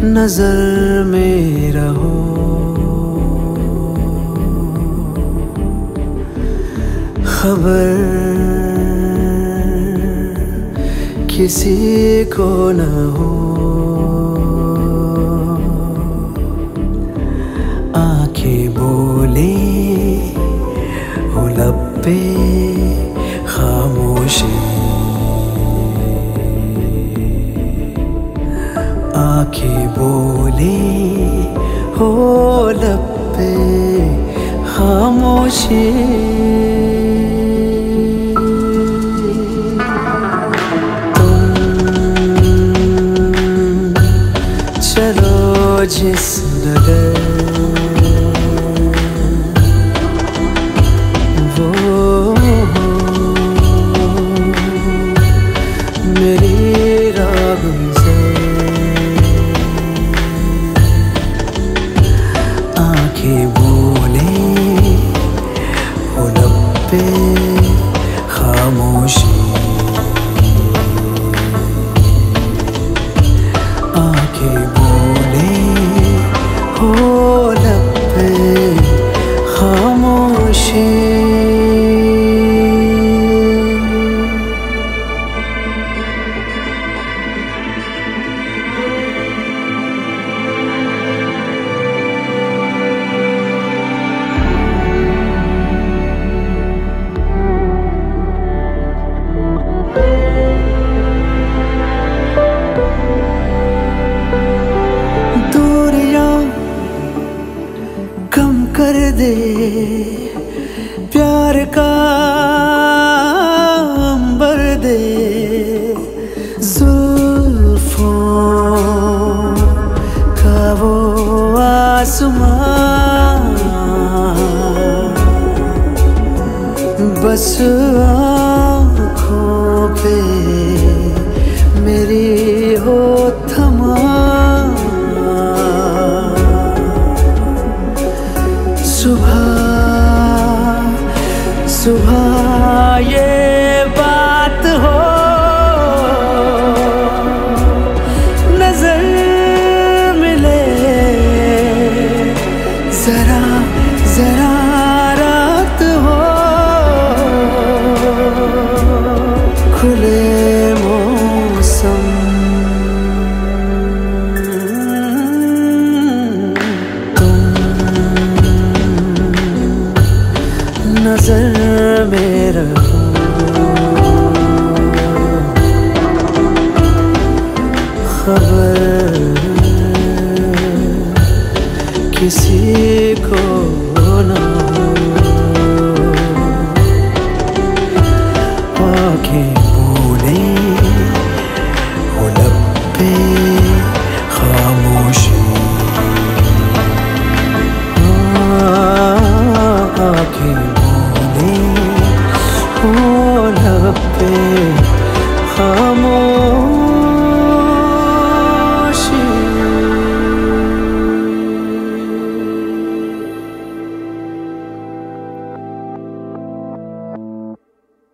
नजर में रहो, खबर किसी को न हो। आंखें बोले हो लब पे खामोशी, आंखें बोले हो लब पे खामोशी। चलो जिस नगर वो मेरी राह से, आंखें बोले हो लब पे खामोशी, आंखें बोले हो लब पे खामोशी। कम कर दे प्यार का अंबर दे, जुल्फों का वो आसमां, बस आँखों पे मेरी हो थमा। सुबह सुबह ये बात हो, नजर मिले जरा जरा रात हो, खुले मौसम नजर में रहो, खबर किसी को न हो। आंखें